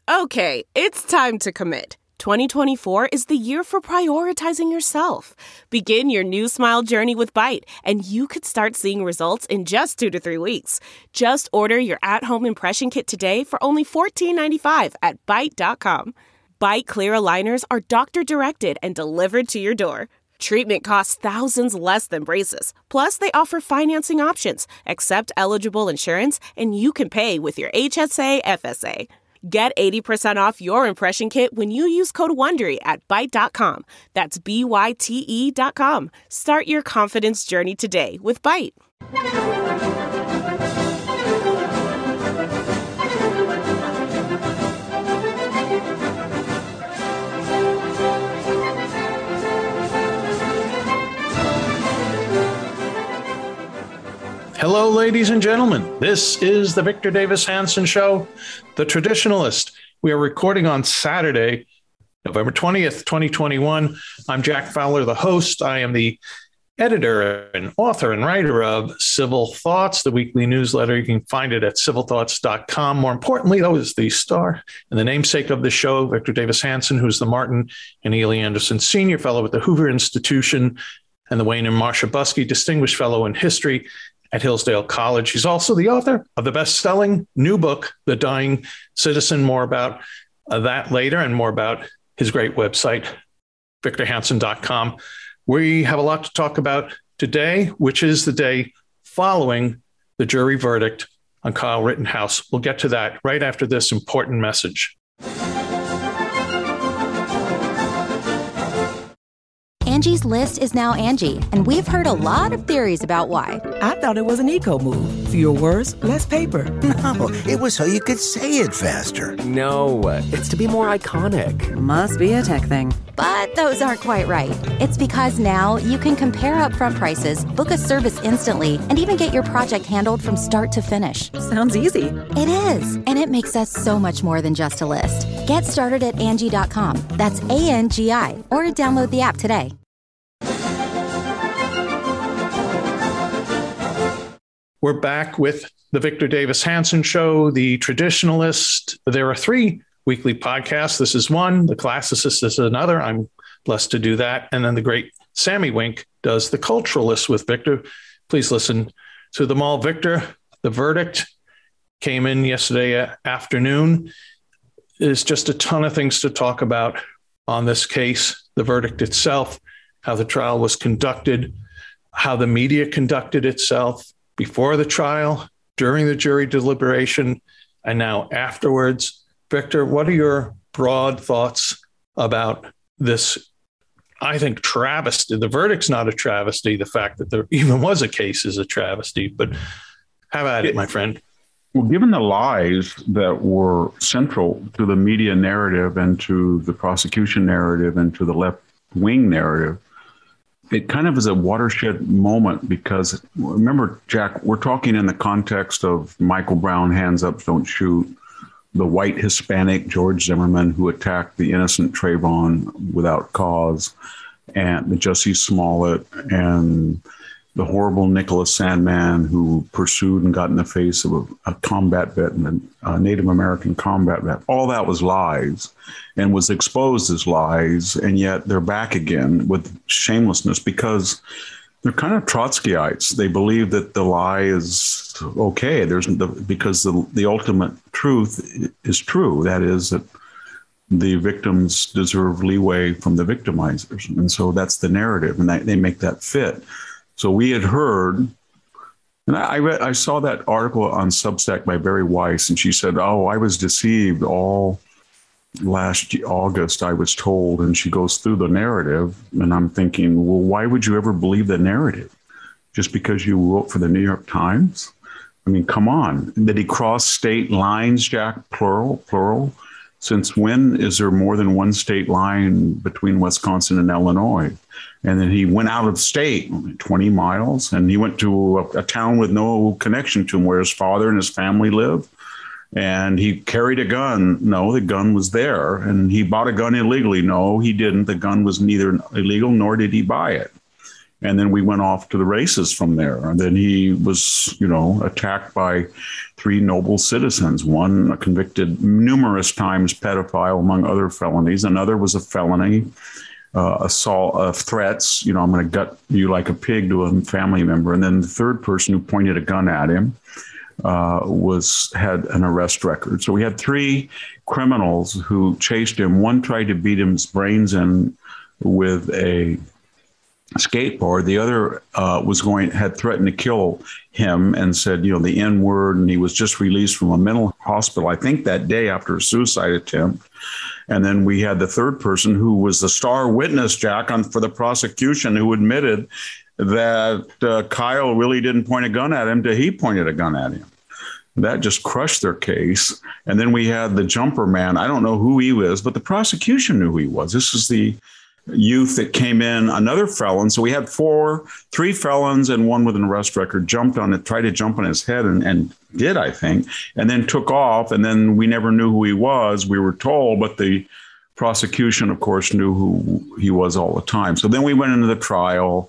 Okay, it's time to commit. 2024 is the year for prioritizing yourself. Begin your new smile journey with Byte, and you could start seeing results in just 2 to 3 weeks. Just order your at-home impression kit today for only $14.95 at Byte.com. Byte Clear aligners are doctor-directed and delivered to your door. Treatment costs thousands less than braces. Plus, they offer financing options, accept eligible insurance, and you can pay with your HSA, FSA. Get 80% off your impression kit when you use code WONDERY at Byte.com. That's BYTE.com. Start your confidence journey today with Byte. Hello, ladies and gentlemen. This is the Victor Davis Hanson Show, The Traditionalist. We are recording on Saturday, November 20th, 2021. I'm Jack Fowler, the host. I am the editor and author and writer of Civil Thoughts, the weekly newsletter. You can find it at civilthoughts.com. More importantly, though, is the star and the namesake of the show, Victor Davis Hanson, who's the Martin and Ely Anderson Senior Fellow at the Hoover Institution and the Wayne and Marcia Buskey Distinguished Fellow in History at Hillsdale College. He's also the author of the best-selling new book, The Dying Citizen. More about that later, and more about his great website, victorhanson.com. We have a lot to talk about today, which is the day following the jury verdict on Kyle Rittenhouse. We'll get to that right after this important message. Angie's List is now Angie, and we've heard a lot of theories about why. I thought it was an eco move. Fewer words, less paper. No, it was so you could say it faster. No, it's to be more iconic. Must be a tech thing. But those aren't quite right. It's because now you can compare upfront prices, book a service instantly, and even get your project handled from start to finish. Sounds easy. It is, and it makes us so much more than just a list. Get started at Angie.com. That's ANGI, or download the app today. We're back with the Victor Davis Hanson Show, The Traditionalist. There are 3 weekly podcasts. This is one. The Classicist is another. I'm blessed to do that. And then the great Sammy Wink does The Culturalist with Victor. Please listen to them all. Victor, the verdict came in yesterday afternoon. There's just a ton of things to talk about on this case. The verdict itself, how the trial was conducted, how the media conducted itself before the trial, during the jury deliberation, and now afterwards. Victor, what are your broad thoughts about this, I think, travesty? The verdict's not a travesty. The fact that there even was a case is a travesty, but have at it, my friend. Well, given the lies that were central to the media narrative and to the prosecution narrative and to the left-wing narrative, it kind of is a watershed moment because, remember, Jack, we're talking in the context of Michael Brown, hands up, don't shoot, the white Hispanic George Zimmerman who attacked the innocent Trayvon without cause, and the Jussie Smollett, and the horrible Nicholas Sandmann who pursued and got in the face of a combat vet and a Native American combat vet. All that was lies and was exposed as lies, and yet they're back again with shamelessness because they're kind of Trotskyites. They believe that the lie is okay. Because the ultimate truth is true. That is that the victims deserve leeway from the victimizers. And so that's the narrative, and they make that fit. So we had heard, and I saw that article on Substack by Barry Weiss, and she said, I was deceived all last August, I was told. And she goes through the narrative, and I'm thinking, well, why would you ever believe the narrative? Just because you wrote for the New York Times? I mean, come on. Did he cross state lines, Jack? Plural? Since when is there more than one state line between Wisconsin and Illinois? And then he went out of state, 20 miles, and he went to a town with no connection to him where his father and his family live. And he carried a gun. No, the gun was there. And he bought a gun illegally. No, he didn't. The gun was neither illegal nor did he buy it. And then we went off to the races from there. And then he was, attacked by 3 noble citizens. One, a convicted numerous times pedophile, among other felonies. Another was a felony, assault of threats. I'm going to gut you like a pig to a family member. And then the third person who pointed a gun at him had an arrest record. So we had 3 criminals who chased him. One tried to beat his brains in with a skateboard. The other had threatened to kill him and said, the N word, and he was just released from a mental hospital, I think that day after a suicide attempt. And then we had the third person who was the star witness, Jack, for the prosecution, who admitted that Kyle really didn't point a gun at him till he pointed a gun at him. That just crushed their case. And then we had the jumper man. I don't know who he was, but the prosecution knew who he was. This is the youth that came in, another felon. So we had 3 felons and one with an arrest record, tried to jump on his head and did, I think, and then took off. And then we never knew who he was, we were told, but the prosecution, of course, knew who he was all the time. So then we went into the trial,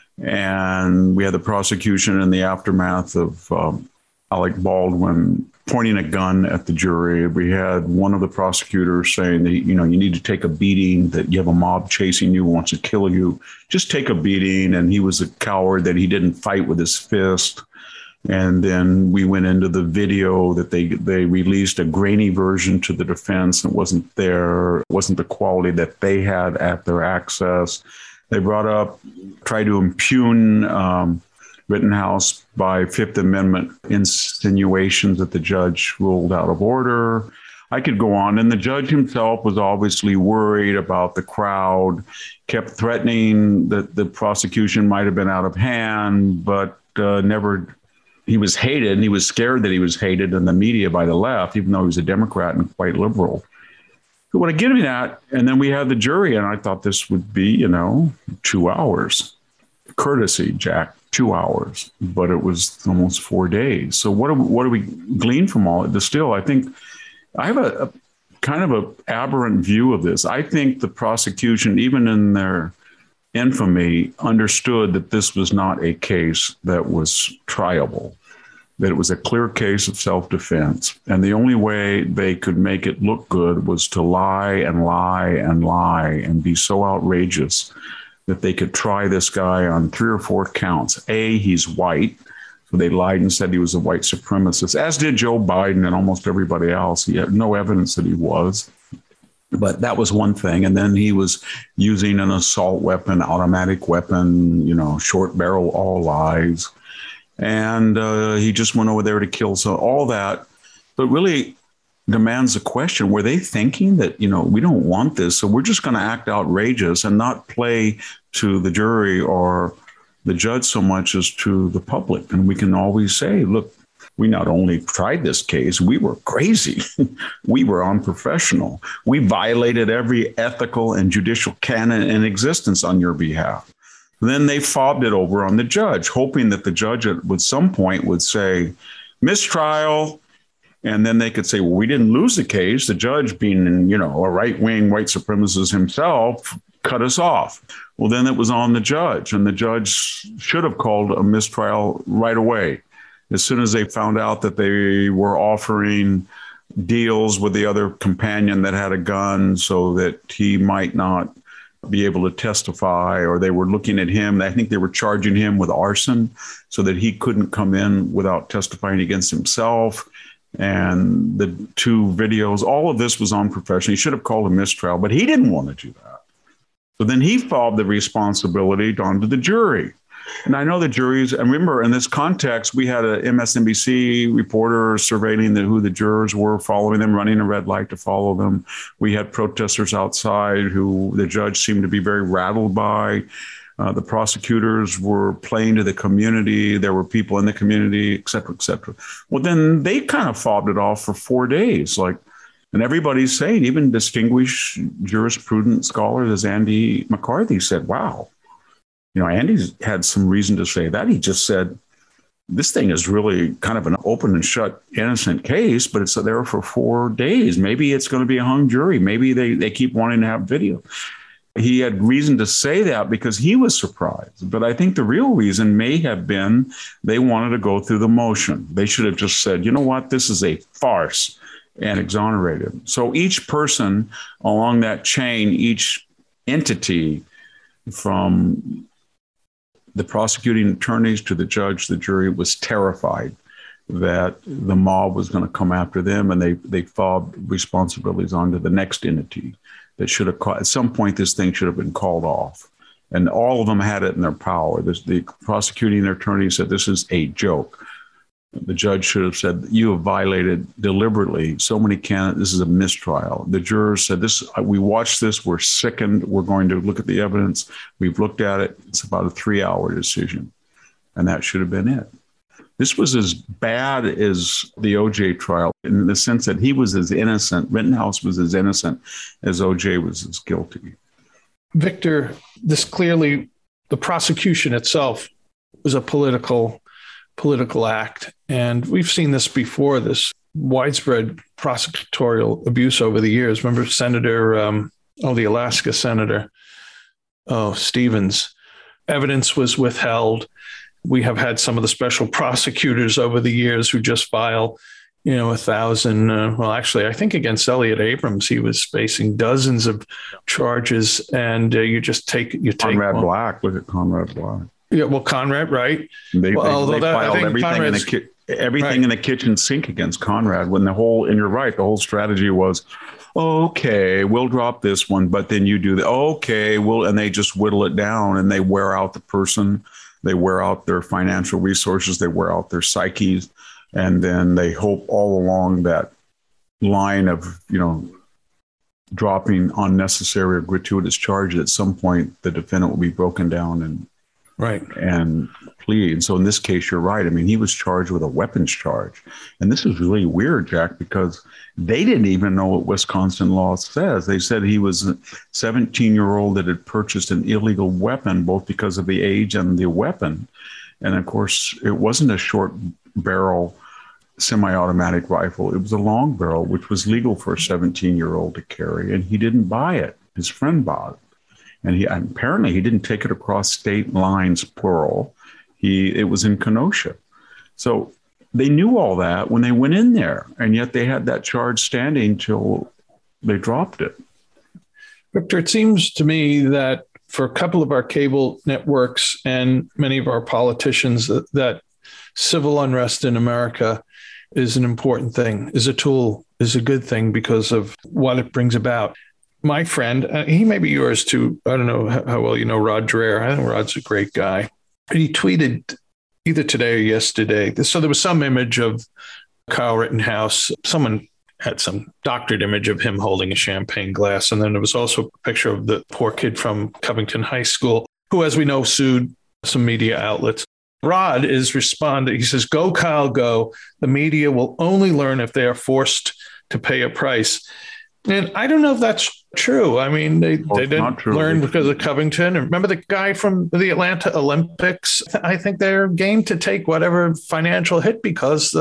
and we had the prosecution in the aftermath of Alec Baldwin pointing a gun at the jury. We had one of the prosecutors saying that, you need to take a beating, that you have a mob chasing you, wants to kill you. Just take a beating. And he was a coward, that he didn't fight with his fist. And then we went into the video that they released a grainy version to the defense. It wasn't there. It wasn't the quality that they had at their access. They tried to impugn Rittenhouse by Fifth Amendment insinuations that the judge ruled out of order. I could go on. And the judge himself was obviously worried about the crowd, kept threatening that the prosecution might have been out of hand, but never. He was hated, and he was scared that he was hated in the media by the left, even though he was a Democrat and quite liberal. So when I get me that, and then we had the jury, and I thought this would be, 2 hours. Courtesy, Jack. 2 hours, but it was almost 4 days. So what do we glean from all of this? Still, I think I have a kind of an aberrant view of this. I think the prosecution, even in their infamy, understood that this was not a case that was triable, that it was a clear case of self-defense. And the only way they could make it look good was to lie and lie and lie and be so outrageous that they could try this guy on 3 or 4 counts. A, he's white. So they lied and said he was a white supremacist, as did Joe Biden and almost everybody else. He had no evidence that he was. But that was one thing. And then he was using an assault weapon, automatic weapon, short barrel, all lies. And he just went over there to kill. So all that. But really demands a question. Were they thinking that, we don't want this, so we're just going to act outrageous and not play to the jury or the judge so much as to the public? And we can always say, look, we not only tried this case, we were crazy. We were unprofessional. We violated every ethical and judicial canon in existence on your behalf. Then they fobbed it over on the judge, hoping that the judge at some point would say, mistrial. And then they could say, well, we didn't lose the case. The judge, being, a right-wing white supremacist himself, cut us off. Well, then it was on the judge, and the judge should have called a mistrial right away. As soon as they found out that they were offering deals with the other companion that had a gun so that he might not be able to testify, or they were looking at him. I think they were charging him with arson so that he couldn't come in without testifying against himself. And the 2 videos, all of this was unprofessional. He should have called a mistrial, but he didn't want to do that. So then he fobbed the responsibility onto the jury. And I know the juries, and remember, in this context, we had a MSNBC reporter surveilling who the jurors were, following them, running a red light to follow them. We had protesters outside who the judge seemed to be very rattled by. The prosecutors were playing to the community. There were people in the community, et cetera, et cetera. Well, then they kind of fobbed it off for 4 days. And everybody's saying, even distinguished jurisprudence scholars, as Andy McCarthy said, wow, Andy's had some reason to say that. He just said, this thing is really kind of an open and shut innocent case, but it's there for 4 days. Maybe it's going to be a hung jury. Maybe they keep wanting to have video. He had reason to say that because he was surprised. But I think the real reason may have been they wanted to go through the motion. They should have just said, you know what, this is a farce, and exonerated. So each person along that chain, each entity, from the prosecuting attorneys to the judge, the jury, was terrified that the mob was going to come after them, and they fobbed responsibilities onto the next entity that should have at some point this thing should have been called off. And all of them had it in their power. The prosecuting attorney said, this is a joke. The judge should have said, you have violated deliberately so many candidates. This is a mistrial. The jurors said, we watched this. We're sickened. We're going to look at the evidence. We've looked at it. It's about a 3-hour decision. And that should have been it. This was as bad as the O.J. trial in the sense that he was as innocent, Rittenhouse was as innocent as O.J. was as guilty. Victor, this clearly, the prosecution itself was a political act. And we've seen this before, this widespread prosecutorial abuse over the years. Remember Senator, the Alaska Senator, Stevens, evidence was withheld. We have had some of the special prosecutors over the years who just file, 1,000. Well, actually, I think against Elliott Abrams, he was facing dozens of charges, and you take Conrad Black. Look at Conrad Black. Yeah, well, Conrad, right? They filed everything in the kitchen sink against Conrad. And you're right, the whole strategy was, okay, we'll drop this one, but then you do and they just whittle it down, and they wear out the person. They wear out their financial resources. They wear out their psyches. And then they hope all along that line of, dropping unnecessary or gratuitous charges, at some point the defendant will be broken down and plead. And so in this case, you're right. I mean, he was charged with a weapons charge. And this is really weird, Jack, because they didn't even know what Wisconsin law says. They said he was a 17-year-old that had purchased an illegal weapon, both because of the age and the weapon. And of course, it wasn't a short barrel semi-automatic rifle. It was a long barrel, which was legal for a 17-year-old to carry. And he didn't buy it. His friend bought it. And apparently he didn't take it across state lines, plural. It was in Kenosha. So they knew all that when they went in there, and yet they had that charge standing till they dropped it. Victor, it seems to me that for a couple of our cable networks and many of our politicians, that civil unrest in America is an important thing, is a tool, is a good thing because of what it brings about. My friend, he may be yours too. I don't know how well you know Rod Dreher. I think Rod's a great guy. He tweeted either today or yesterday. So there was some image of Kyle Rittenhouse. Someone had some doctored image of him holding a champagne glass. And then there was also a picture of the poor kid from Covington High School, who, as we know, sued some media outlets. Rod is responding. He says, "Go, Kyle, go. The media will only learn if they are forced to pay a price." And I don't know if that's true. I mean, they didn't learn because of Covington. Remember the guy from the Atlanta Olympics? I think they're game to take whatever financial hit because,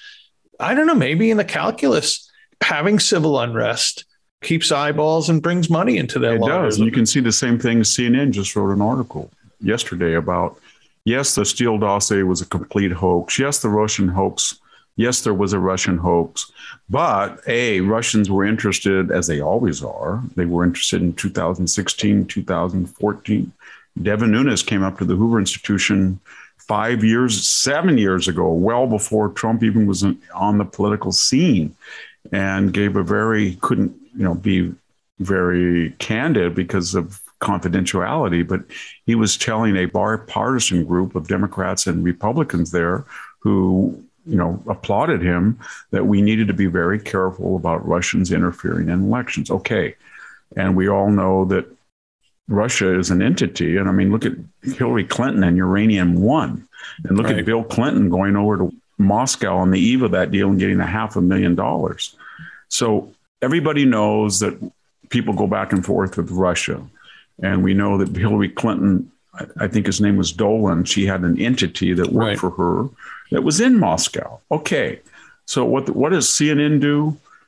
I don't know, maybe in the calculus, having civil unrest keeps eyeballs and brings money into their lives. It does. And you can see the same thing. CNN just wrote an article yesterday about, yes, the Steele dossier was a complete hoax. Yes, the Russian hoax. Yes, there was a Russian hoax, but Russians were interested, as they always are. They were interested in 2016, 2014. Devin Nunes came up to the Hoover Institution 7 years ago, well before Trump even was on the political scene, and couldn't be very candid because of confidentiality, but he was telling a bipartisan group of Democrats and Republicans there who applauded him that we needed to be very careful about Russians interfering in elections. Okay. And we all know that Russia is an entity. And I mean, look at Hillary Clinton and Uranium One, and look at Bill Clinton going over to Moscow on the eve of that deal and getting $500,000. So everybody knows that people go back and forth with Russia. And we know that Hillary Clinton, I think his name was Dolan, she had an entity that worked for her that was in Moscow. Okay. So what does CNN do?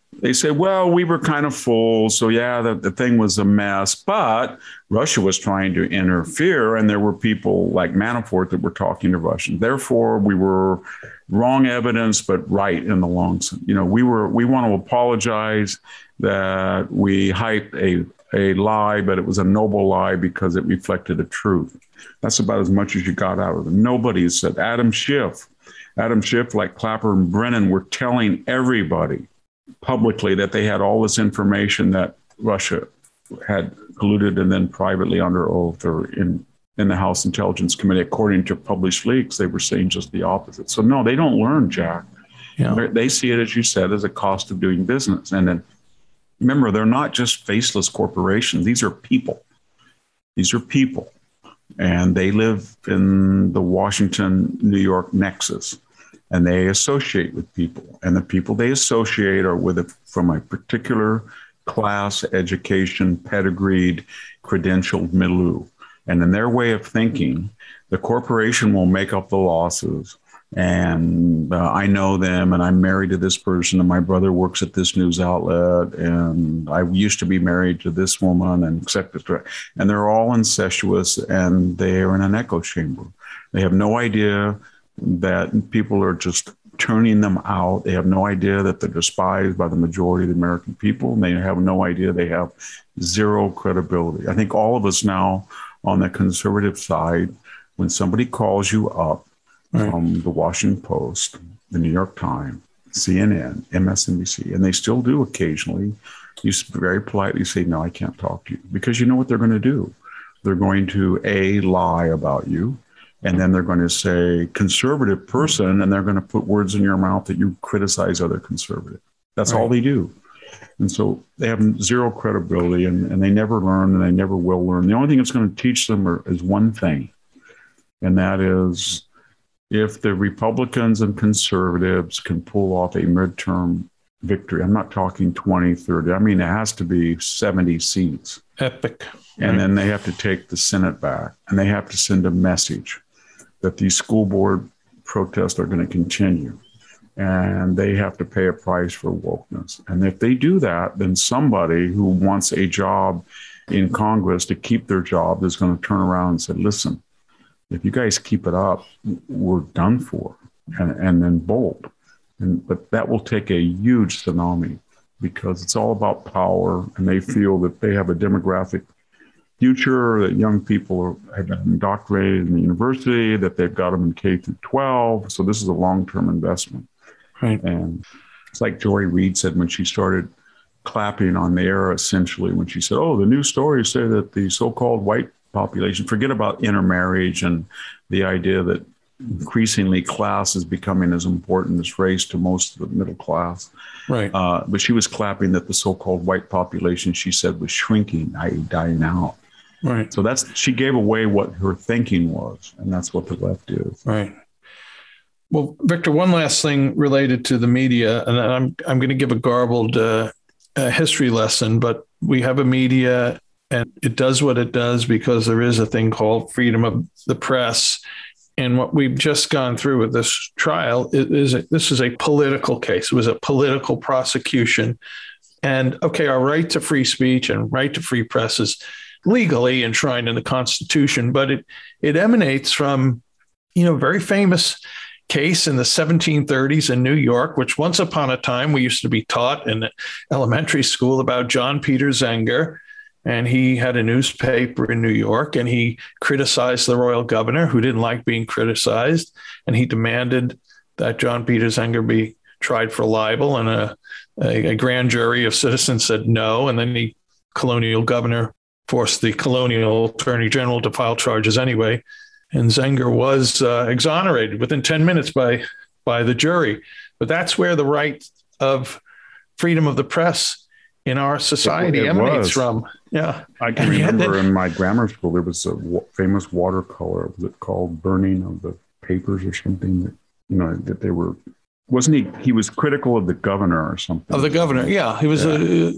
They said, well, we were kind of full. So, yeah, the thing was a mess. But Russia was trying to interfere. And there were people like Manafort that were talking to Russians. Therefore, we were wrong evidence, but right in the long term. We want to apologize that we hyped a lie, but it was a noble lie because it reflected the truth. That's about as much as you got out of them. Nobody said Adam Schiff, like Clapper and Brennan, were telling everybody publicly that they had all this information that Russia had colluded, and then privately under oath or in the House Intelligence Committee, according to published leaks, they were saying just the opposite. So no, they don't learn, Jack. Yeah. They see it, as you said, as a cost of doing business. And then remember, they're not just faceless corporations. These are people. And they live in the Washington-New York nexus. And they associate with people. And the people they associate are with it from a particular class, education, pedigreed, credentialed milieu. And in their way of thinking, the corporation will make up the losses. And I know them, and I'm married to this person, and my brother works at this news outlet, and I used to be married to this woman, and et cetera. And they're all incestuous, and they are in an echo chamber. They have no idea that people are just turning them out. They have no idea that they're despised by the majority of the American people. And they have no idea they have zero credibility. I think all of us now on the conservative side, when somebody calls you up from the Washington Post, the New York Times, CNN, MSNBC, and they still do occasionally, you very politely say, no, I can't talk to you, because you know what they're going to do. They're going to lie about you. And then they're going to say conservative person, and they're going to put words in your mouth that you criticize other conservative. That's all they do. And so they have zero credibility, and they never learn, and they never will learn. The only thing that's going to teach them is one thing, and that is if the Republicans and conservatives can pull off a midterm victory. I'm not talking 20, 30. I mean, it has to be 70 seats. Epic. And then they have to take the Senate back, and they have to send a message that these school board protests are going to continue, and they have to pay a price for wokeness. And if they do that, then somebody who wants a job in Congress to keep their job is going to turn around and say, listen, if you guys keep it up, we're done for, and then bolt. But that will take a huge tsunami, because it's all about power, and they feel that they have a demographic future, that young people have been indoctrinated in the university, that they've got them in K through 12. So this is a long-term investment. Right. And it's like Joy Reid said when she started clapping on the air, essentially, when she said, oh, the news stories say that the so-called white population, forget about intermarriage and the idea that increasingly class is becoming as important as race to most of the middle class. Right. But she was clapping that the so-called white population, she said, was shrinking, i.e. dying out. Right. So she gave away what her thinking was, and that's what the left is. Right. Well, Victor, one last thing related to the media, and I'm going to give a garbled history lesson, but we have a media, and it does what it does because there is a thing called freedom of the press. And what we've just gone through with this trial this is a political case. It was a political prosecution. And okay, our right to free speech and right to free press is legally enshrined in the Constitution, but it emanates from, a very famous case in the 1730s in New York, which once upon a time we used to be taught in elementary school about John Peter Zenger. And he had a newspaper in New York, and he criticized the royal governor, who didn't like being criticized. And he demanded that John Peter Zenger be tried for libel, and a grand jury of citizens said no. And then the colonial governor forced the colonial attorney general to file charges anyway. And Zenger was exonerated within 10 minutes by the jury. But that's where the right of freedom of the press in our society emanates from. Yeah. I can remember in my grammar school, there was a famous watercolor. Was it called Burning of the Papers or something? That they were, wasn't he was critical of the governor or something. Of the governor. Yeah. He was,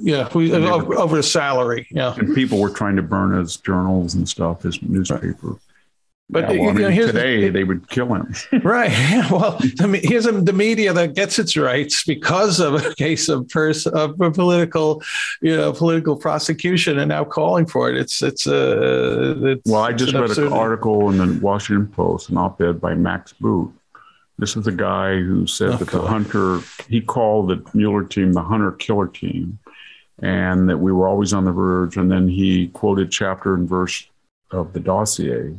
over his salary. Yeah. And people were trying to burn his journals and stuff, his newspaper. Right. But today they would kill him. Right. Yeah, well, here's the media that gets its rights because of a case of a political prosecution, and now calling for it. I just read an article in the Washington Post, an op-ed by Max Boot. This is a guy who said he called the Mueller team the hunter-killer team, and that we were always on the verge. And then he quoted chapter and verse of the dossier.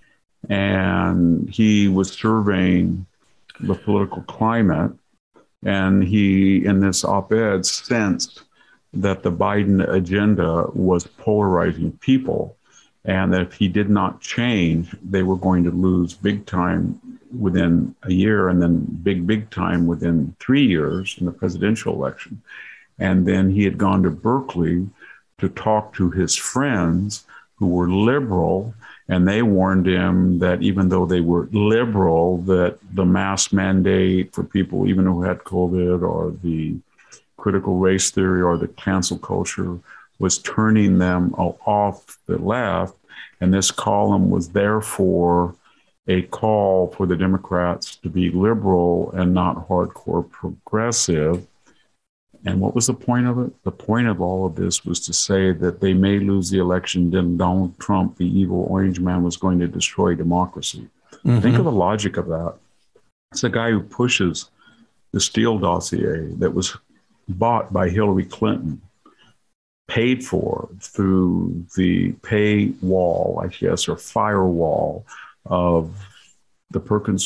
And he was surveying the political climate, and he, in this op-ed, sensed that the Biden agenda was polarizing people, and that if he did not change, they were going to lose big time within a year, and then big time within 3 years in the presidential election. And then he had gone to Berkeley to talk to his friends who were liberal, and they warned him that even though they were liberal, that the mask mandate for people, even who had COVID, or the critical race theory or the cancel culture, was turning them off the left. And this column was therefore a call for the Democrats to be liberal and not hardcore progressive. And what was the point of it? The point of all of this was to say that they may lose the election, then Donald Trump, the evil orange man, was going to destroy democracy. Mm-hmm. Think of the logic of that. It's a guy who pushes the Steele dossier that was bought by Hillary Clinton, paid for through the paywall, I guess, or firewall of the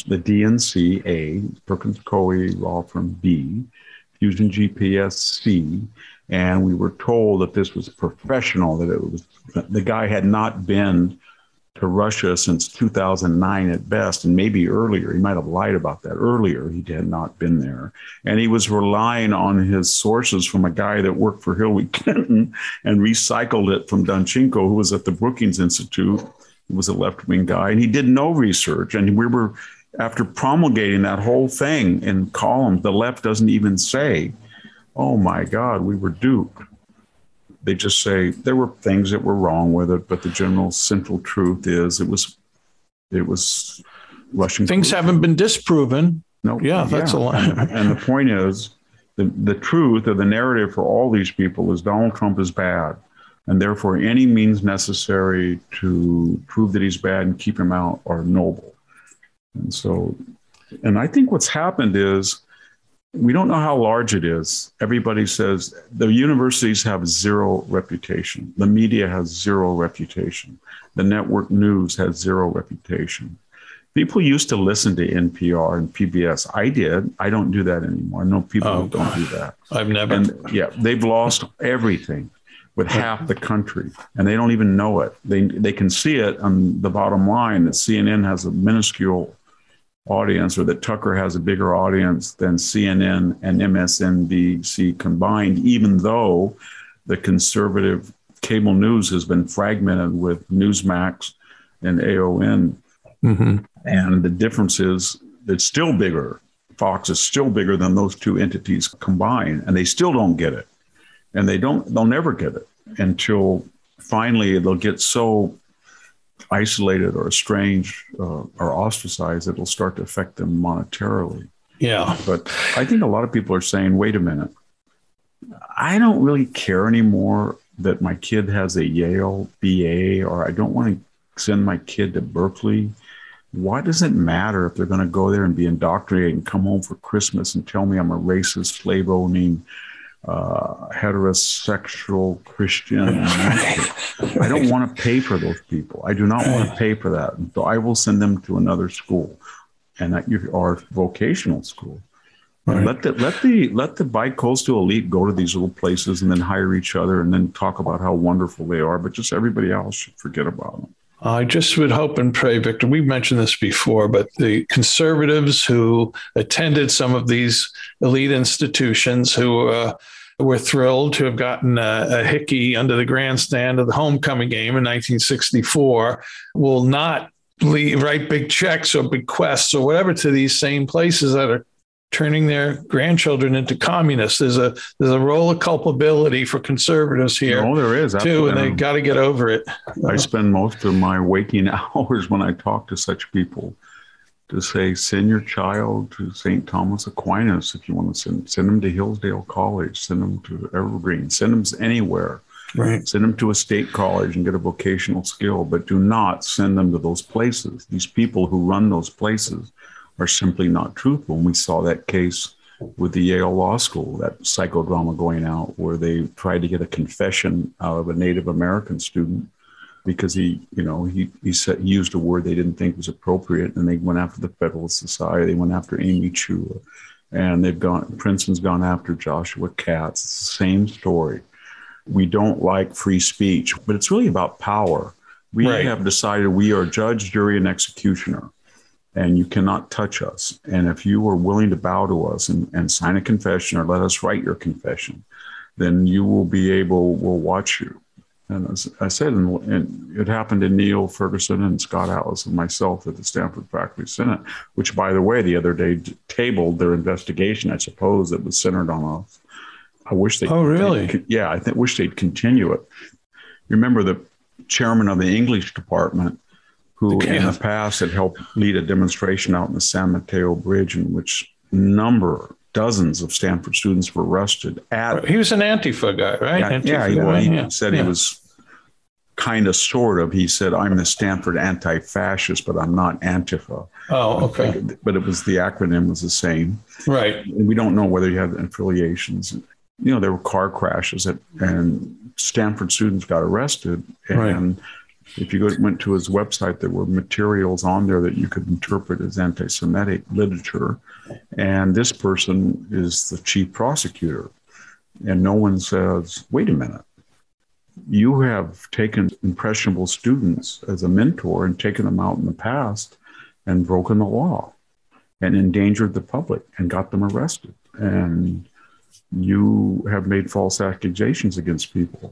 DNC A, Perkins Coie law firm B, Fusion GPS C, and we were told that this was professional, that it was the guy had not been to Russia since 2009 at best, and maybe earlier. He might have lied about that. Earlier, he had not been there, and he was relying on his sources from a guy that worked for Hillary Clinton and recycled it from Danchenko, who was at the Brookings Institute. He was a left-wing guy, and he did no research, and we were. After promulgating that whole thing in columns, the left doesn't even say, oh my God, we were duped. They just say there were things that were wrong with it, but the general central truth is it was Russian. Things haven't been disproven. No. Yeah, that's a lie. And the point is, the truth or the narrative for all these people is Donald Trump is bad, and therefore any means necessary to prove that he's bad and keep him out are noble. And I think what's happened is we don't know how large it is. Everybody says the universities have zero reputation. The media has zero reputation. The network news has zero reputation. People used to listen to NPR and PBS. I did. I don't do that anymore. I know people who don't do that. I've never. And they've lost everything with half the country, and they don't even know it. They can see it on the bottom line that CNN has a minuscule audience, or that Tucker has a bigger audience than CNN and MSNBC combined, even though the conservative cable news has been fragmented with Newsmax and AON. Mm-hmm. And the difference is it's still bigger. Fox is still bigger than those two entities combined, and they still don't get it. And they'll never get it until finally they'll get so isolated or estranged or ostracized, it'll start to affect them monetarily. Yeah. But I think a lot of people are saying, wait a minute, I don't really care anymore that my kid has a Yale BA, or I don't want to send my kid to Berkeley. Why does it matter if they're going to go there and be indoctrinated and come home for Christmas and tell me I'm a racist, slave-owning, heterosexual Christian? I don't want to pay for those people. I do not want to pay for that. And so I will send them to another school, and our vocational school. Right. Let the bi-coastal elite go to these little places and then hire each other and then talk about how wonderful they are, but just everybody else should forget about them. I just would hope and pray, Victor, we've mentioned this before, but the conservatives who attended some of these elite institutions, who were thrilled to have gotten a hickey under the grandstand of the homecoming game in 1964, will not write big checks or bequests or whatever to these same places that are turning their grandchildren into communists. There's a role of culpability for conservatives here. Oh, there is, too, and they got to get over it. I spend most of my waking hours when I talk to such people to say, send your child to St. Thomas Aquinas if you want to send them to Hillsdale College, send them to Evergreen, send them anywhere. Right. Send them to a state college and get a vocational skill, but do not send them to those places. These people who run those places are simply not truthful. And we saw that case with the Yale Law School, that psychodrama going out where they tried to get a confession out of a Native American student because he used a word they didn't think was appropriate, and they went after the Federalist Society. They went after Amy Chua, and Princeton's gone after Joshua Katz. It's the same story. We don't like free speech, but it's really about power. We have decided we are judge, jury, and executioner, and you cannot touch us. And if you are willing to bow to us and sign a confession or let us write your confession, then you will be able, we'll watch you. And as I said, and it happened to Neil Ferguson and Scott Atlas and myself at the Stanford Faculty Senate, which, by the way, the other day tabled their investigation. I suppose it was centered on us. I wish they. Oh, really? Yeah, I wish they'd continue it. Remember the chairman of the English department, who in the past had helped lead a demonstration out in the San Mateo Bridge, in which dozens of Stanford students were arrested. He was an Antifa guy, right? He said he was kind of, sort of. He said, I'm the Stanford anti-fascist, but I'm not Antifa. Oh, okay. But it was, the acronym was the same. Right. And we don't know whether he had affiliations. There were car crashes and Stanford students got arrested. And if you went to his website, there were materials on there that you could interpret as anti-Semitic literature. And this person is the chief prosecutor. And no one says, wait a minute. You have taken impressionable students as a mentor and taken them out in the past and broken the law and endangered the public and got them arrested. And you have made false accusations against people.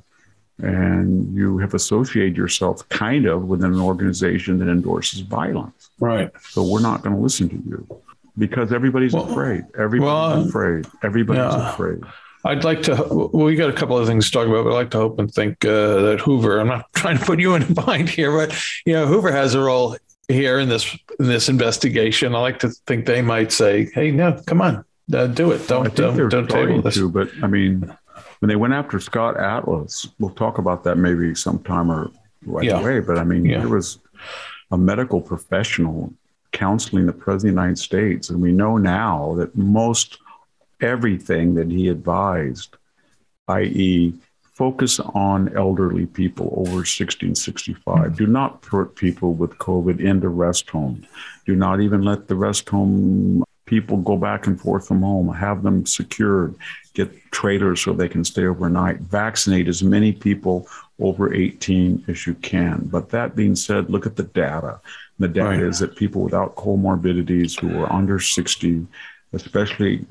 And you have associated yourself kind of within an organization that endorses violence. Right. So we're not going to listen to you because everybody's afraid. Everybody's afraid. Everybody's afraid. I'd like to, we got a couple of things to talk about, but I'd like to hope and think that Hoover, I'm not trying to put you in a bind here, but, Hoover has a role here in this investigation. I like to think they might say, hey, no, come on, do it. Don't table this. But I mean, when they went after Scott Atlas, we'll talk about that maybe sometime or away. But I mean, there was a medical professional counseling the president of the United States. And we know now that most everything that he advised, i.e., focus on elderly people over 60 and 65. Do not put people with COVID into rest homes. Do not even let the rest home people go back and forth from home. Have them secured. Get trailers so they can stay overnight. Vaccinate as many people over 18 as you can. But that being said, look at the data. The data is that people without comorbidities who are under 60, especially,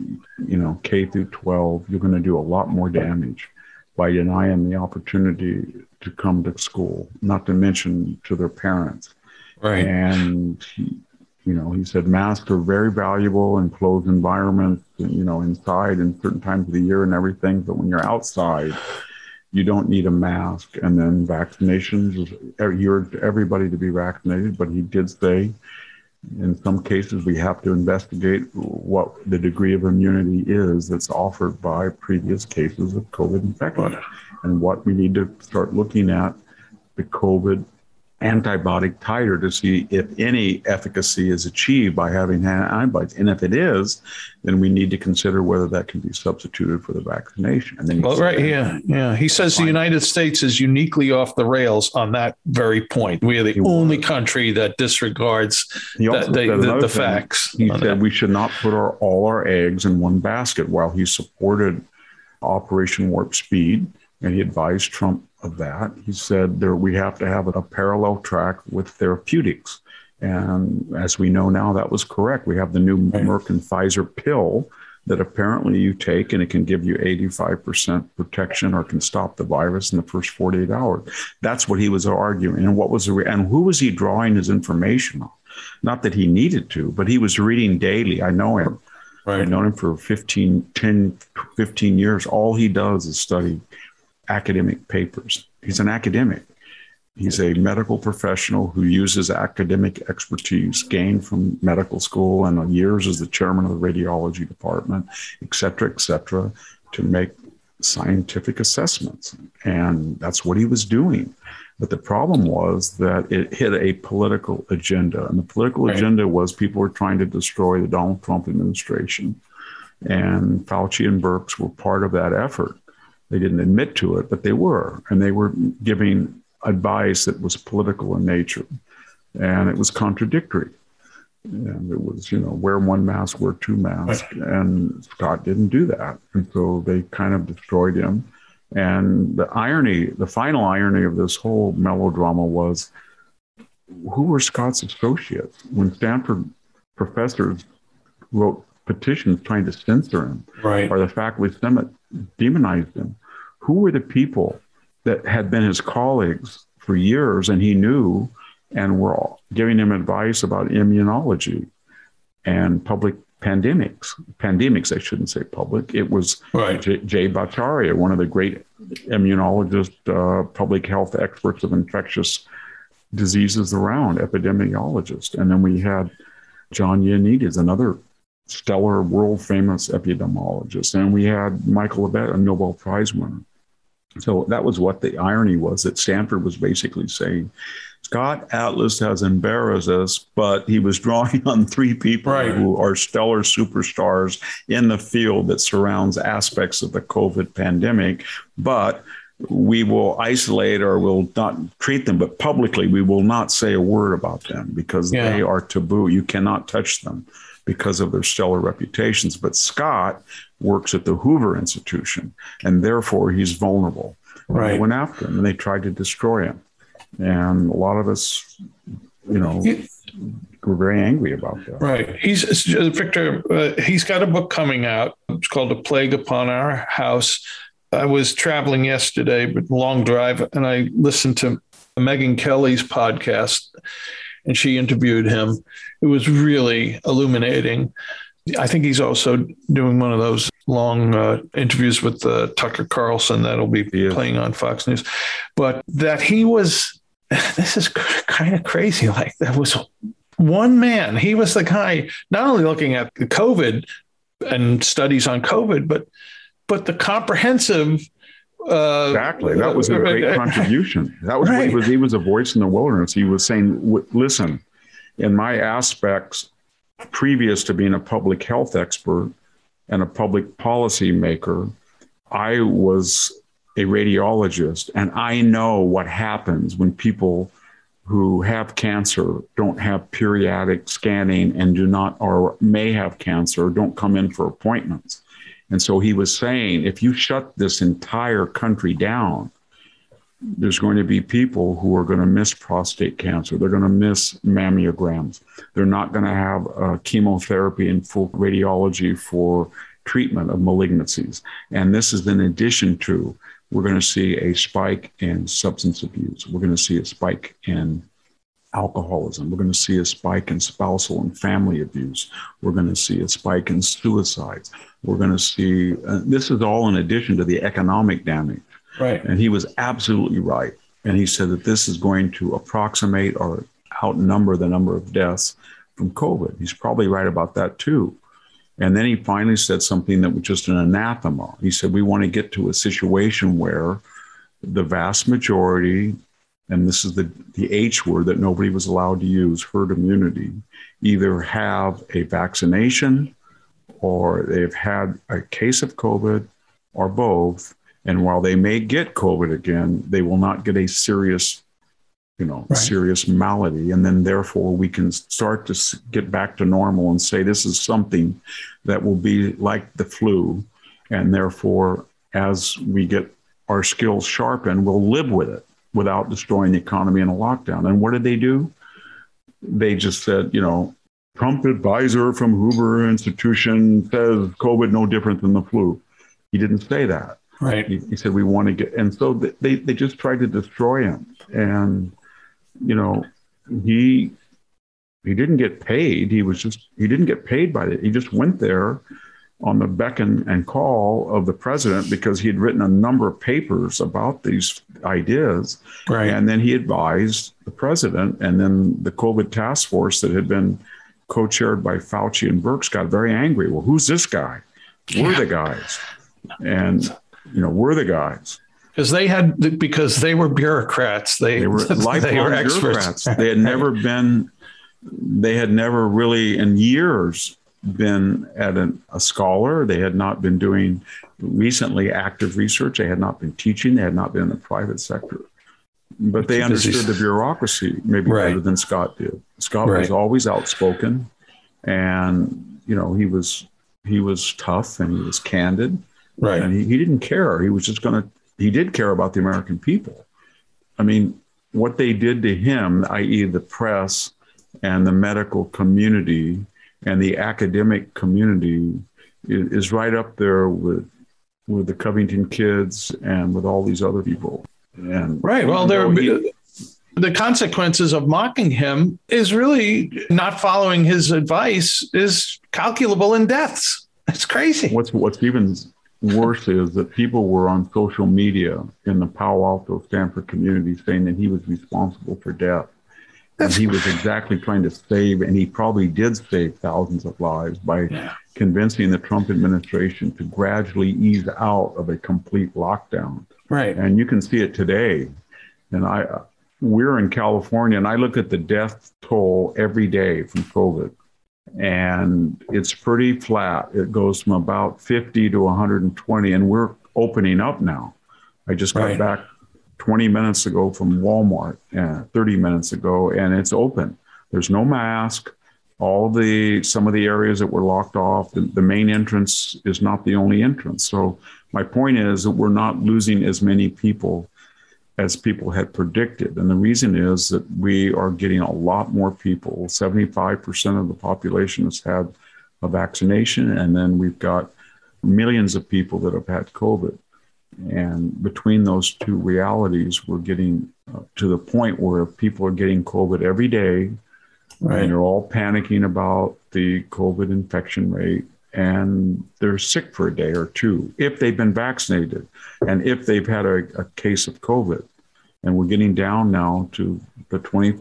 K through 12, you're going to do a lot more damage by denying the opportunity to come to school, not to mention to their parents. Right. And he said masks are very valuable in closed environments, inside in certain times of the year and everything. But when you're outside, you don't need a mask. And then vaccinations, he urged everybody to be vaccinated. But he did say, in some cases, we have to investigate what the degree of immunity is that's offered by previous cases of COVID infection. And what we need to start looking at the COVID antibody titer to see if any efficacy is achieved by having antibodies. And if it is, then we need to consider whether that can be substituted for the vaccination. And then He says the United States is uniquely off the rails on that very point. We are the only country that disregards the facts. He said we should not put all our eggs in one basket. While he supported Operation Warp Speed, and he advised Trump of that, he said we have to have a parallel track with therapeutics. And as we know now, that was correct. We have the new Merck and Pfizer pill that apparently you take, and it can give you 85% protection or can stop the virus in the first 48 hours. That's what he was arguing. And and who was he drawing his information on? Not that he needed to, but he was reading daily. I know him. Right. I've known him for 15 years. All he does is study academic papers. He's an academic. He's a medical professional who uses academic expertise gained from medical school and years as the chairman of the radiology department, et cetera, to make scientific assessments. And that's what he was doing. But the problem was that it hit a political agenda. And the political agenda was people were trying to destroy the Donald Trump administration. And Fauci and Birx were part of that effort. They didn't admit to it, but they were. And they were giving advice that was political in nature. And it was contradictory. And it was, wear one mask, wear two masks. Right. And Scott didn't do that. And so they kind of destroyed him. And the final irony of this whole melodrama was, who were Scott's associates? When Stanford professors wrote petitions trying to censor him, right, or the faculty senate demonized him, who were the people that had been his colleagues for years and he knew and were all giving him advice about immunology and public pandemics, I shouldn't say public. It was right. Jay Bhattacharya, one of the great immunologists, public health experts of infectious diseases around, epidemiologist. And then we had John Ioannidis, another stellar, world-famous epidemiologist. And we had Michael Abet, a Nobel Prize winner. So that was what the irony was, that Stanford was basically saying, Scott Atlas has embarrassed us, but he was drawing on three people right. who are stellar superstars in the field that surrounds aspects of the COVID pandemic. But we will isolate or will not treat them, but publicly we will not say a word about them because they are taboo. You cannot touch them because of their stellar reputations. But Scott works at the Hoover Institution, and therefore he's vulnerable. Right. They went after him and they tried to destroy him. And a lot of us, were very angry about that. Right. Victor, he's got a book coming out. It's called A Plague Upon Our House. I was traveling yesterday, but long drive, and I listened to Megyn Kelly's podcast, and she interviewed him. It was really illuminating. I think he's also doing one of those long interviews with Tucker Carlson that'll be playing on Fox News. But that he was, this is kind of crazy. Like, that was one man. He was the guy not only looking at the COVID and studies on COVID, but the comprehensive. Exactly. That was a great contribution. That was right. He was a voice in the wilderness. He was saying, listen, in my aspects, previous to being a public health expert and a public policy maker, I was a radiologist, and I know what happens when people who have cancer don't have periodic scanning and do not, or may have cancer, don't come in for appointments. And so he was saying, if you shut this entire country down, there's going to be people who are going to miss prostate cancer. They're going to miss mammograms. They're not going to have chemotherapy and full radiology for treatment of malignancies. And this is in addition to, we're going to see a spike in substance abuse. We're going to see a spike in alcoholism. We're going to see a spike in spousal and family abuse. We're going to see a spike in suicides. We're going to see, this is all in addition to the economic damage. Right. And he was absolutely right. And he said that this is going to approximate or outnumber the number of deaths from COVID. He's probably right about that too. And then he finally said something that was just an anathema. He said, we want to get to a situation where the vast majority, and this is the H word that nobody was allowed to use, herd immunity, either have a vaccination or they've had a case of COVID or both. And while they may get COVID again, they will not get a serious, serious malady. And then therefore we can start to get back to normal and say, this is something that will be like the flu. And therefore, as we get our skills sharpened, we'll live with it without destroying the economy in a lockdown. And what did they do? They just said, Trump advisor from Hoover Institution says COVID no different than the flu. He didn't say that. Right. He said, we want to get, and so they just tried to destroy him. And, he He didn't get paid. He didn't get paid by it. He just went there on the beck and call of the president because he had written a number of papers about these ideas. Right. And then he advised the president, and then the COVID task force that had been co-chaired by Fauci and Birx got very angry. Well, who's this guy? We're the guys. And, we're the guys. Because they were bureaucrats. They were lifelong bureaucrats. They had never really in years been at a scholar. They had not been doing recently active research. They had not been teaching. They had not been in the private sector. But they understood the bureaucracy maybe better than Scott did. Scott was always outspoken, and he was tough and he was candid. Right. And he didn't care. He did care about the American people. I mean, what they did to him, i.e. the press and the medical community and the academic community, is right up there with the Covington kids and with all these other people. And well, the consequences of mocking him is really not following his advice is calculable in deaths. It's crazy. What's even worse is that people were on social media in the Palo Alto, Stanford community saying that he was responsible for death. And he was exactly trying to save, and he probably did save thousands of lives by convincing the Trump administration to gradually ease out of a complete lockdown. Right. And you can see it today. And we're in California, and I look at the death toll every day from COVID, and it's pretty flat. It goes from about 50 to 120, and we're opening up now. I just got back 20 minutes ago from Walmart, 30 minutes ago, and it's open. There's no mask. Some of the areas that were locked off, the main entrance is not the only entrance. So my point is that we're not losing as many people as people had predicted. And the reason is that we are getting a lot more people. 75% of the population has had a vaccination, and then we've got millions of people that have had COVID. And between those two realities, we're getting to the point where people are getting COVID every day, and they're all panicking about the COVID infection rate, and they're sick for a day or two if they've been vaccinated and if they've had a case of COVID. And we're getting down now to the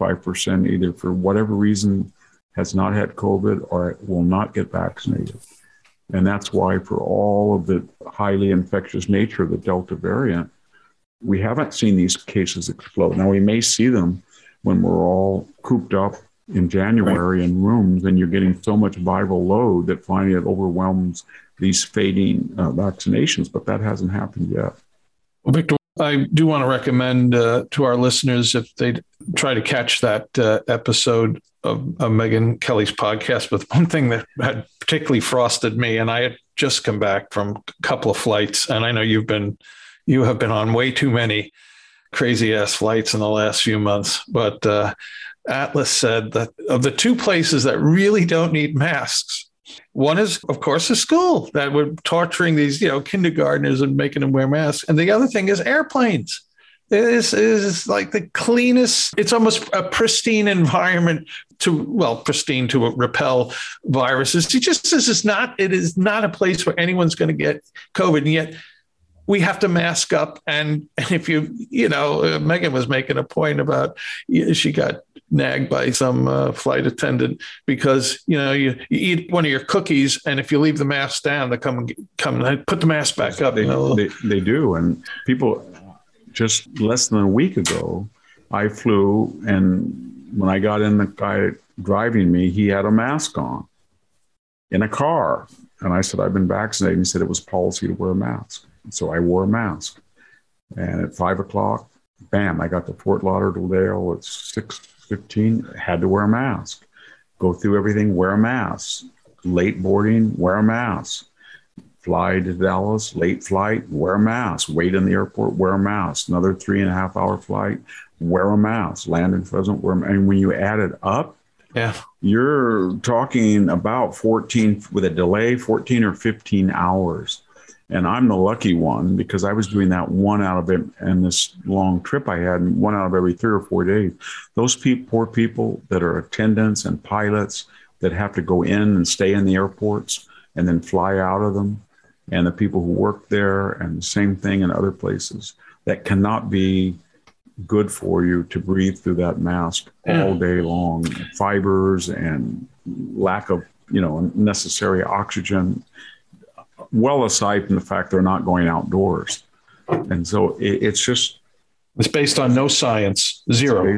25% either for whatever reason has not had COVID or will not get vaccinated. And that's why, for all of the highly infectious nature of the Delta variant, we haven't seen these cases explode. Now, we may see them when we're all cooped up in January in rooms, and you're getting so much viral load that finally it overwhelms these fading vaccinations, but that hasn't happened yet. Well, Victor, I do want to recommend to our listeners, if they try to catch that episode of Megyn Kelly's podcast, with one thing that had particularly frosted me, and I had just come back from a couple of flights, and I know you have been on way too many crazy ass flights in the last few months, but Atlas said that of the two places that really don't need masks, one is, of course, a school that we're torturing these, kindergartners and making them wear masks. And the other thing is airplanes. It is like the cleanest, it's almost a pristine environment pristine to repel viruses. It is not a place where anyone's going to get COVID. And yet we have to mask up. And if Megyn was making a point about, she got nagged by some flight attendant because, you eat one of your cookies, and if you leave the mask down, they come and put the mask back up. They do. And people, just less than a week ago, I flew, and when I got in, the guy driving me, he had a mask on in a car. And I said, I've been vaccinated. He said it was policy to wear a mask. So I wore a mask. And at 5:00, bam, I got to Fort Lauderdale at 6:15, had to wear a mask. Go through everything, wear a mask. Late boarding, wear a mask. Fly to Dallas, late flight, wear a mask. Wait in the airport, wear a mask. Another 3.5-hour flight, wear a mask. Land in Fresno, wear a mask. And when you add it up, you're talking about 14 with a delay, 14 or 15 hours. And I'm the lucky one because I was doing that one out of it, and this long trip I had, one out of every 3 or 4 days. Those poor people that are attendants and pilots that have to go in and stay in the airports and then fly out of them, and the people who work there, and the same thing in other places, that cannot be good for you to breathe through that mask all day long. Fibers and lack of, necessary oxygen, well aside from the fact they're not going outdoors. And so it's based on no science. Zero.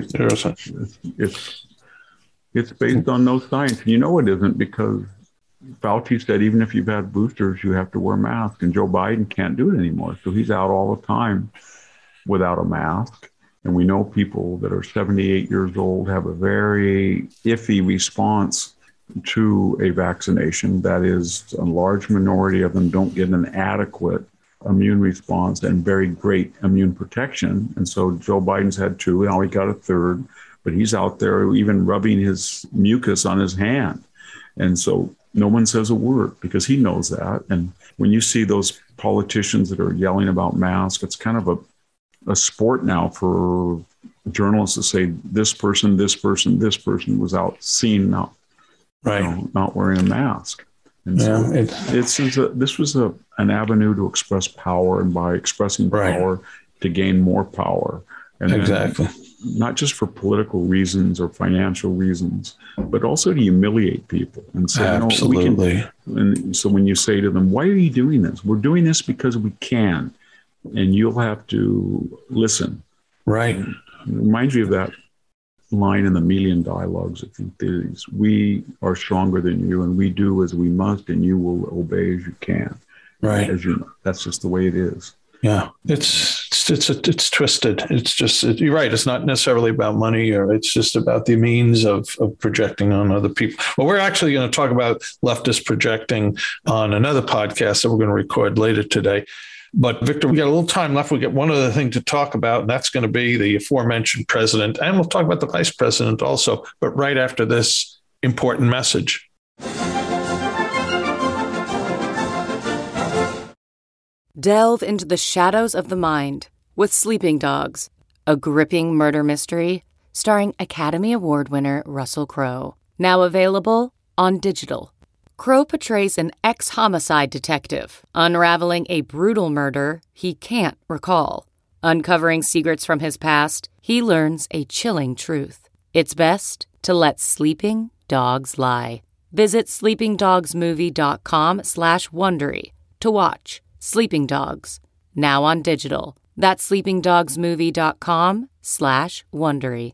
It's based on no science. And it isn't, because Fauci said even if you've had boosters, you have to wear masks, and Joe Biden can't do it anymore. So he's out all the time without a mask. And we know people that are 78 years old have a very iffy response to a vaccination. That is, a large minority of them don't get an adequate immune response and very great immune protection. And so Joe Biden's had 2, now he got a 3rd, but he's out there even rubbing his mucus on his hand. And so no one says a word because he knows that. And when you see those politicians that are yelling about masks, it's kind of a sport now for journalists to say this person was out seen not wearing a mask. And so this was an avenue to express power, and by expressing power to gain more power. And exactly. Not just for political reasons or financial reasons, but also to humiliate people and say, absolutely. And so when you say to them, why are you doing this? We're doing this because we can, and you'll have to listen. Right. And it reminds me of that line in the Melian dialogues. I think is, we are stronger than you, and we do as we must, and you will obey as you can. Right. That's just the way it is. Yeah, it's twisted. It's just, you're right. It's not necessarily about money, or it's just about the means of projecting on other people. Well, we're actually going to talk about leftist projecting on another podcast that we're going to record later today. But Victor, we got a little time left. We got one other thing to talk about, and that's going to be the aforementioned president. And we'll talk about the vice president also, but right after this important message. Delve into the shadows of the mind with Sleeping Dogs, a gripping murder mystery starring Academy Award winner Russell Crowe. Now available on digital. Crowe portrays an ex-homicide detective unraveling a brutal murder he can't recall. Uncovering secrets from his past, he learns a chilling truth. It's best to let sleeping dogs lie. Visit sleepingdogsmovie.com/Wondery to watch Sleeping Dogs, now on digital. That's sleepingdogsmovie.com/Wondery.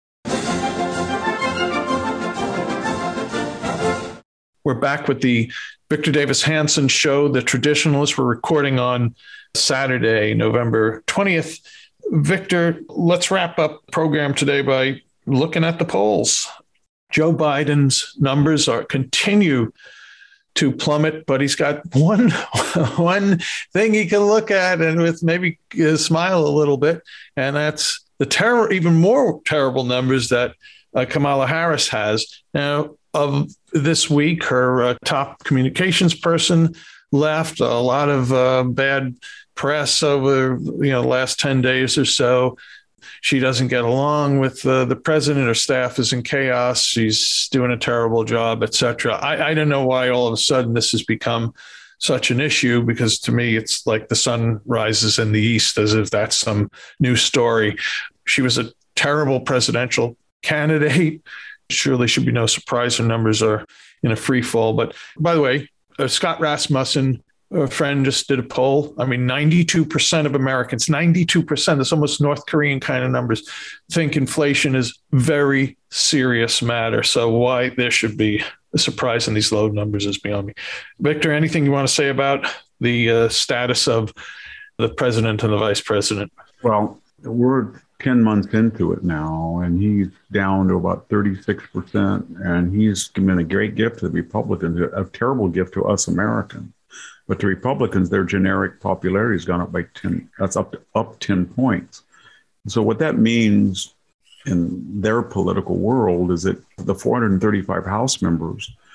We're back with the Victor Davis Hanson Show, The Traditionalists. We're recording on Saturday, November 20th. Victor, let's wrap up the program today by looking at the polls. Joe Biden's numbers continue to plummet, but he's got one thing he can look at and with maybe smile a little bit, and that's the even more terrible numbers that Kamala Harris has. Now, of this week, her top communications person left. A lot of bad press over the last 10 days or so. She doesn't get along with the president. Her staff is in chaos. She's doing a terrible job, et cetera. I don't know why all of a sudden this has become such an issue, because to me, it's like the sun rises in the east, as if that's some new story. She was a terrible presidential candidate. Surely should be no surprise her numbers are in a free fall. But by the way, Scott Rasmussen, a friend, just did a poll. 92% of Americans, 92%, that's almost North Korean kind of numbers, think inflation is very serious matter. So why there should be a surprise in these low numbers is beyond me. Victor, anything you want to say about the status of the president and the vice president? Well, we're 10 months into it now, and he's down to about 36%, and he's given a great gift to the Republicans, a terrible gift to us Americans. But the Republicans, their generic popularity has gone up by 10. That's up 10 points. So what that means in their political world is that the 435 House members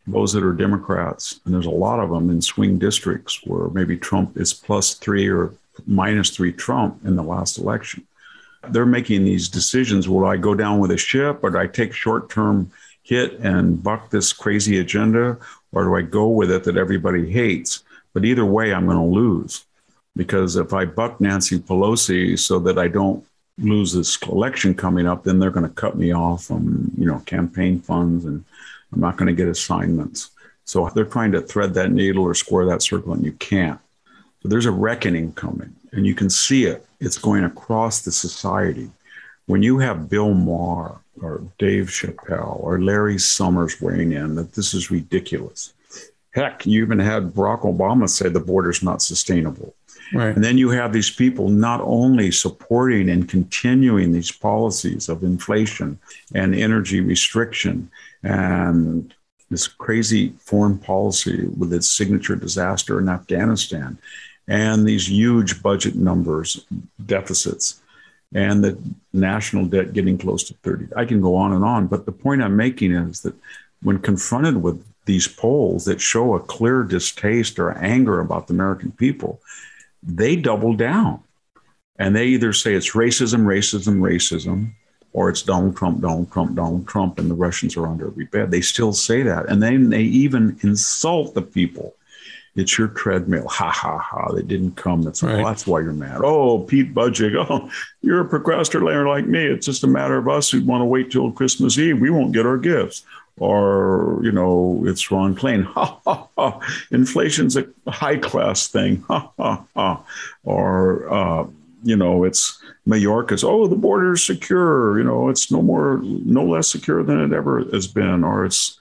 those that are Democrats, and there's a lot of them in swing districts where maybe Trump is +3 or -3 Trump in the last election. They're making these decisions. Will I go down with a ship, or do I take short-term hit and buck this crazy agenda, or do I go with it that everybody hates? But either way, I'm going to lose, because if I buck Nancy Pelosi so that I don't lose this election coming up, then they're going to cut me off from, campaign funds, and I'm not going to get assignments. So they're trying to thread that needle or square that circle, and you can't. So there's a reckoning coming, and you can see it. It's going across the society. When you have Bill Maher or Dave Chappelle or Larry Summers weighing in that this is ridiculous. Heck, you even had Barack Obama say the border's not sustainable. Right. And then you have these people not only supporting and continuing these policies of inflation and energy restriction and this crazy foreign policy with its signature disaster in Afghanistan and these huge budget numbers, deficits, and the national debt getting close to 30. I can go on and on, but the point I'm making is that when confronted with these polls that show a clear distaste or anger about the American people, they double down. And they either say it's racism, racism, racism, or it's Donald Trump, Donald Trump, Donald Trump, and the Russians are under every bed. They still say that. And then they even insult the people. It's your treadmill. Ha, ha, ha. They didn't come. That's why you're mad. Oh, Pete Buttigieg. Oh, you're a procrastinator like me. It's just a matter of us who want to wait till Christmas Eve. We won't get our gifts. Or, it's Ron Klain. Ha, ha, ha. Inflation's a high-class thing. Ha, ha, ha. Or, it's Mayorkas. Oh, the border is secure. It's no less secure than it ever has been. Or it's,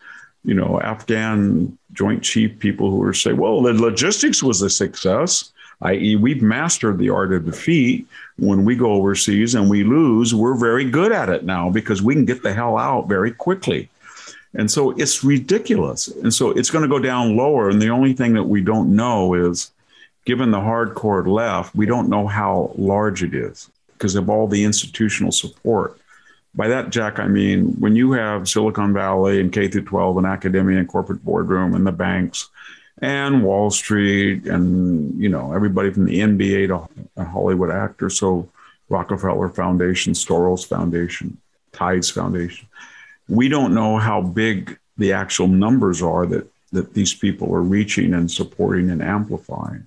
Afghan Joint Chief people who are saying, well, the logistics was a success, i.e. we've mastered the art of defeat. When we go overseas and we lose, we're very good at it now because we can get the hell out very quickly. And so it's ridiculous. And so it's going to go down lower. And the only thing that we don't know is, given the hardcore left, we don't know how large it is because of all the institutional support. By that, Jack, I mean, when you have Silicon Valley and K through 12 and academia and corporate boardroom and the banks and Wall Street and, everybody from the NBA to Hollywood actors, so Rockefeller Foundation, Soros Foundation, Tides Foundation, we don't know how big the actual numbers are that these people are reaching and supporting and amplifying.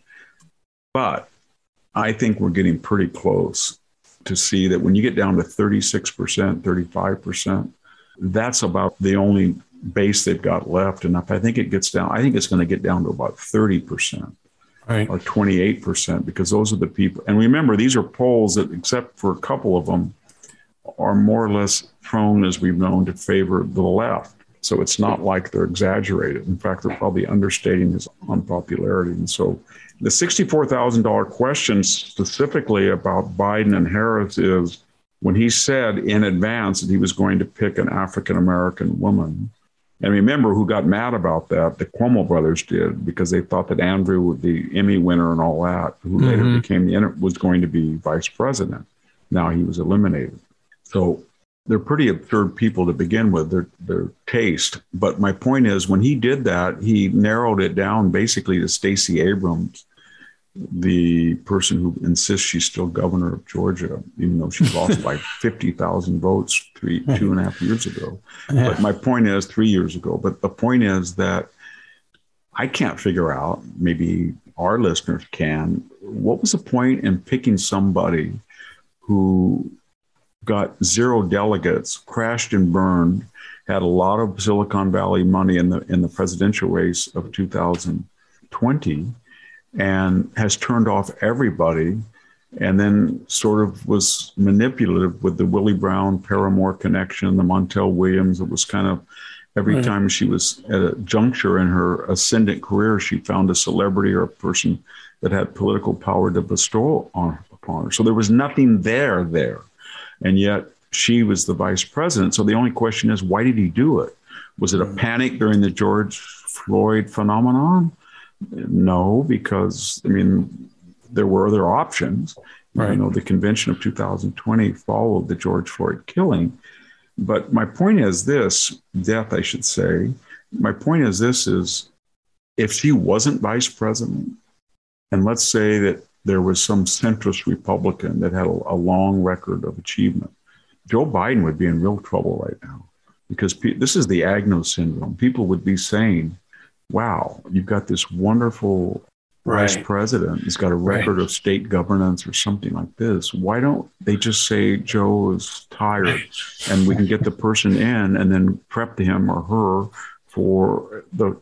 But I think we're getting pretty close to see that when you get down to 36%, 35%, that's about the only base they've got left. And if I think it's going to get down to about 30%. Right. Or 28%, because those are the people. And remember, these are polls that, except for a couple of them, are more or less prone, as we've known, to favor the left. So it's not like they're exaggerated. In fact, they're probably understating his unpopularity. And so the $64,000 question specifically about Biden and Harris is when he said in advance that he was going to pick an African-American woman. And remember who got mad about that? The Cuomo brothers did, because they thought that Andrew, the Emmy winner and all that, who later was going to be vice president. Now he was eliminated. So they're pretty absurd people to begin with, their taste. But my point is, when he did that, he narrowed it down basically to Stacey Abrams, the person who insists she's still governor of Georgia, even though she lost by 50,000 votes 2.5 years ago. Yeah. But my point is 3 years ago. But the point is that I can't figure out, maybe our listeners can, what was the point in picking somebody who got 0 delegates, crashed and burned, had a lot of Silicon Valley money in the presidential race of 2020, and has turned off everybody, and then sort of was manipulative with the Willie Brown Paramore connection, the Montel Williams. It was kind of every time she was at a juncture in her ascendant career, she found a celebrity or a person that had political power to bestow upon her. So there was nothing there. And yet she was the vice president. So the only question is, why did he do it? Was it a panic during the George Floyd phenomenon? No, because, there were other options. Right. The convention of 2020 followed the George Floyd killing. But my point is this, death, I should say, my point is this is, if she wasn't vice president, and let's say that there was some centrist Republican that had a long record of achievement, Joe Biden would be in real trouble right now, because this is the Agnew syndrome. People would be saying, wow, you've got this wonderful vice president. He's got a record of state governance or something like this. Why don't they just say Joe is tired and we can get the person in and then prep him or her for the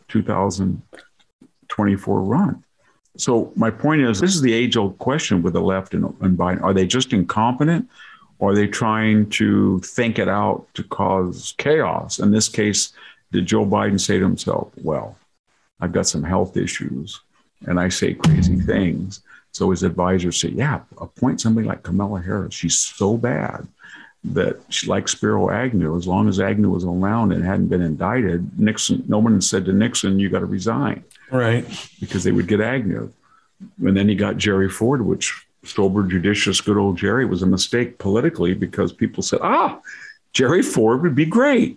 2024 run? So my point is, this is the age-old question with the left and Biden. Are they just incompetent, or are they trying to think it out to cause chaos? In this case, did Joe Biden say to himself, well, I've got some health issues and I say crazy things. So his advisors say, yeah, appoint somebody like Kamala Harris. She's so bad that she, like Spiro Agnew, as long as Agnew was around and hadn't been indicted, Nixon, no one said to Nixon, you got to resign. Right. Because they would get Agnew. And then he got Jerry Ford, which sober, judicious, good old Jerry was a mistake politically, because people said, Jerry Ford would be great.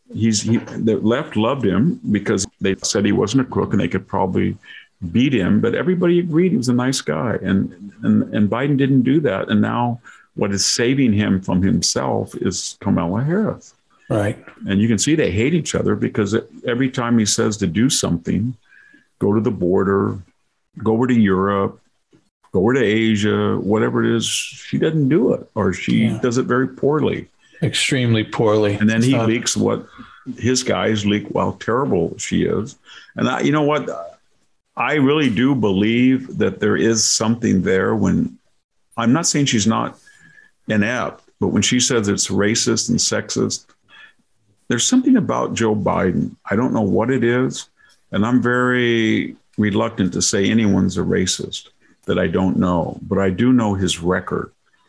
The left loved him because they said he wasn't a crook and they could probably beat him, but everybody agreed he was a nice guy. And Biden didn't do that. And now what is saving him from himself is Kamala Harris. Right. And you can see they hate each other, because every time he says to do something, go to the border, go over to Europe, go over to Asia, whatever it is, she doesn't do it, or she does it very poorly. Extremely poorly. And then he leaks what his guys leak, how terrible she is. And you know what? I really do believe that there is something there when, I'm not saying she's not inept, but when she says it's racist and sexist, there's something about Joe Biden. I don't know what it is. And I'm very reluctant to say anyone's a racist that I don't know, but I do know his record.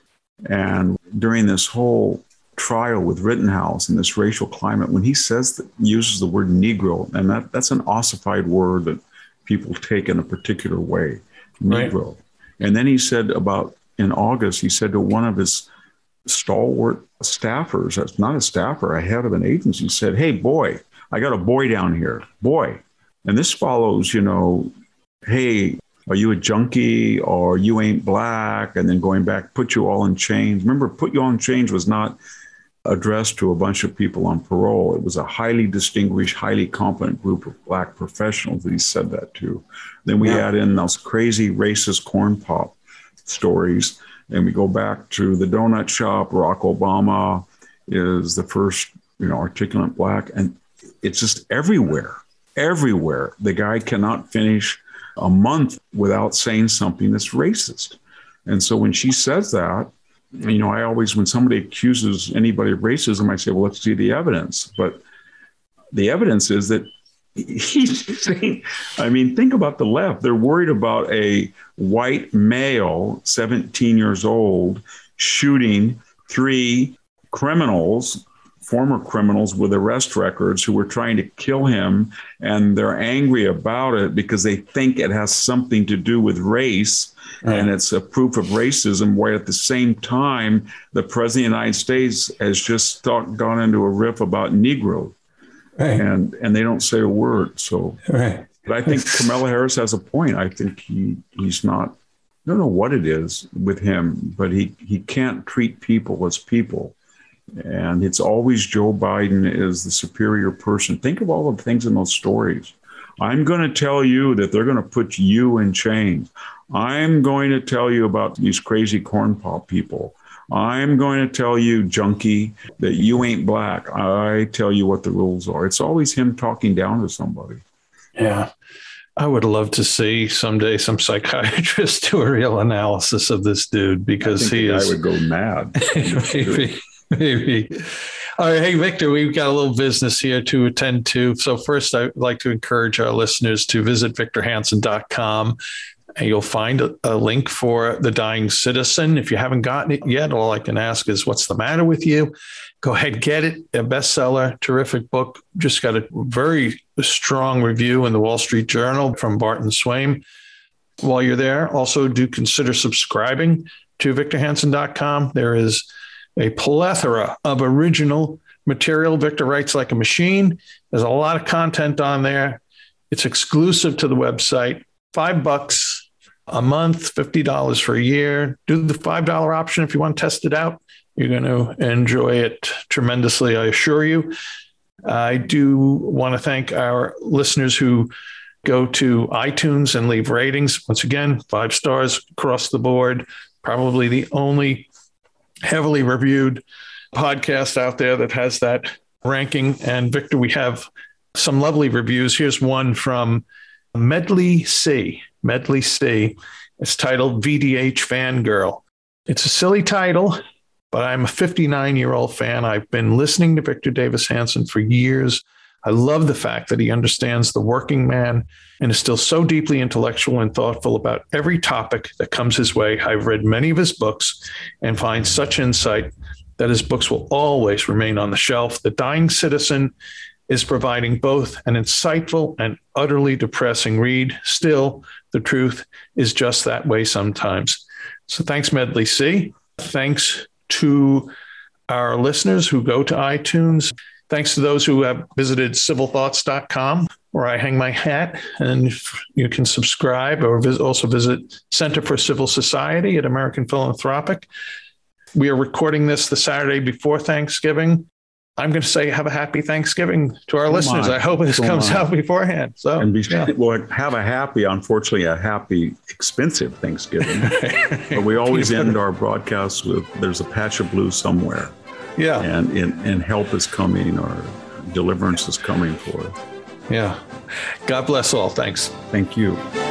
And during this whole trial with Rittenhouse and this racial climate, when he uses the word Negro, and that's an ossified word that people take in a particular way, Negro. Right. And then he said in August, he said to one of his stalwart staffers, that's not a staffer, a head of an agency, said, hey, boy, I got a boy down here, boy. And this follows, hey, are you a junkie, or you ain't black? And then going back, put you all in chains. Remember, put you all in chains was not addressed to a bunch of people on parole. It was a highly distinguished, highly competent group of black professionals that he said that to. Then we add in those crazy racist corn pop stories, and we go back to the donut shop. Barack Obama is the first, articulate black, and it's just everywhere. The guy cannot finish a month without saying something that's racist. And so when she says that, I always, when somebody accuses anybody of racism, I say, well, let's see the evidence. But the evidence is that he's saying, think about the left. They're worried about a white male, 17 years old, shooting 3 criminals, former criminals with arrest records, who were trying to kill him. And they're angry about it because they think it has something to do with race. And it's a proof of racism, where at the same time, the president of the United States has just gone into a riff about Negro. Right. And they don't say a word. So, but I think Kamala Harris has a point. I think he's not, I don't know what it is with him, but he can't treat people as people. And it's always Joe Biden is the superior person. Think of all the things in those stories. I'm going to tell you that they're going to put you in chains. I'm going to tell you about these crazy corn pop people. I'm going to tell you, junkie, that you ain't black. I tell you what the rules are. It's always him talking down to somebody. Yeah. I would love to see someday some psychiatrist do a real analysis of this dude, because I would go mad. Maybe. All right. Hey, Victor, we've got a little business here to attend to. So first, I'd like to encourage our listeners to visit victorhanson.com. And you'll find a link for The Dying Citizen. If you haven't gotten it yet, all I can ask is, what's the matter with you? Go ahead, get it. A bestseller, terrific book. Just got a very strong review in the Wall Street Journal from Barton Swaim. While you're there, also do consider subscribing to victorhanson.com. There is a plethora of original material. Victor writes like a machine. There's a lot of content on there. It's exclusive to the website. $5 a month, $50 for a year. Do the $5 option if you want to test it out. You're going to enjoy it tremendously, I assure you. I do want to thank our listeners who go to iTunes and leave ratings. Once again, 5 stars across the board. Probably the only heavily reviewed podcast out there that has that ranking. And Victor, we have some lovely reviews. Here's one from Medley C. Medley C. It's titled VDH Fangirl. It's a silly title, but I'm a 59-year-old fan. I've been listening to Victor Davis Hanson for years. I love the fact that he understands the working man and is still so deeply intellectual and thoughtful about every topic that comes his way. I've read many of his books and find such insight that his books will always remain on the shelf. The Dying Citizen is providing both an insightful and utterly depressing read. Still, the truth is just that way sometimes. So thanks, Medley C. Thanks to our listeners who go to iTunes. Thanks to those who have visited civilthoughts.com, where I hang my hat, and you can subscribe or also visit Center for Civil Society at American Philanthropic. We are recording this the Saturday before Thanksgiving. I'm going to say have a happy Thanksgiving to our listeners. I hope this comes out beforehand. So, well, have a happy, unfortunately, a happy, expensive Thanksgiving. But we always end our broadcasts with "There's a patch of blue somewhere." Yeah, and help is coming, or deliverance is coming for us. Yeah. God bless all. Thanks. Thank you.